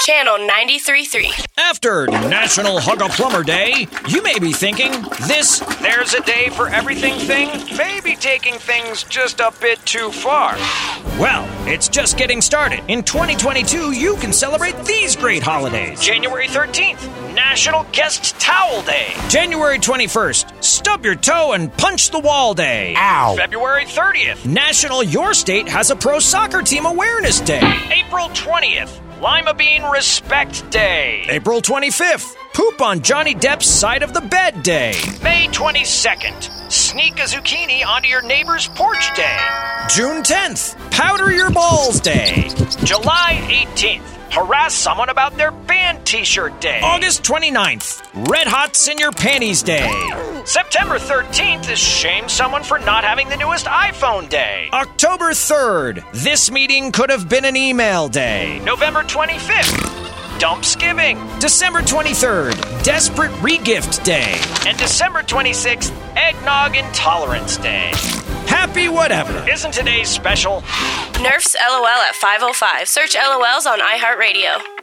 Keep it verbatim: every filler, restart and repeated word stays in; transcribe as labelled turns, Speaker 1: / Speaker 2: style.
Speaker 1: Channel ninety-three point three.
Speaker 2: After National Hug a Plumber Day, you may be thinking, this
Speaker 3: there's a day for everything thing may be taking things just a bit too far.
Speaker 2: Well, it's just getting started. In twenty twenty-two, you can celebrate these great holidays.
Speaker 3: January thirteenth, National Guest Towel Day.
Speaker 2: January twenty-first, Stub Your Toe and Punch the Wall Day.
Speaker 3: Ow. February thirtieth,
Speaker 2: National Your State Has a Pro Soccer Team Awareness Day.
Speaker 3: April twentieth, Lima Bean Respect Day.
Speaker 2: April twenty-fifth, Poop on Johnny Depp's Side of the Bed Day.
Speaker 3: May twenty-second, Sneak a Zucchini onto your neighbor's porch day.
Speaker 2: June tenth, Powder Your Balls Day.
Speaker 3: July eighteenth, Harass someone about their band t-shirt day.
Speaker 2: August twenty-ninth, Red Hots in Your Panties Day.
Speaker 3: September thirteenth is Shame Someone for Not Having the Newest iPhone Day.
Speaker 2: October third, This Meeting Could Have Been an Email Day.
Speaker 3: November twenty-fifth, Dumpsgiving.
Speaker 2: December twenty-third, Desperate Regift Day.
Speaker 3: And December twenty-sixth, Eggnog Intolerance Day.
Speaker 2: Happy whatever.
Speaker 3: Isn't today's special?
Speaker 1: Nerf's LOL at five oh five. Search L O Ls on iHeartRadio.